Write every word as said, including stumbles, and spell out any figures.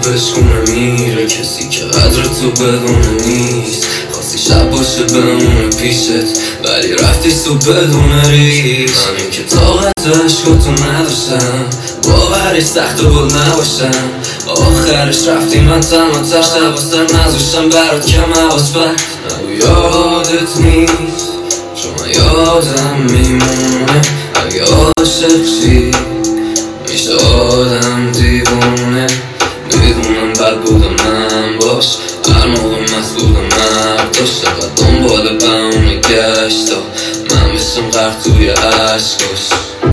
بشکونه میره کسی که قدر تو بدونه نیست. خواستی شب باشه بمونه پیشت ولی رفتی تو بدون ریش. من این که طاقت عشقاتو نداشتم باورش سخت و بود نباشم. آخرش رفتی من تم آتش دوستر نذاشتم برات کم حواس بر نگو یادت نیست چون من یادم میمونه. اگه عاشق شی میشه آدم دیوونه. میدونم بد بودم من باش هر موقع مست بودم مرد داشت چقدر دنبال بهونه گشتا من بشم غرق توی عشقاش.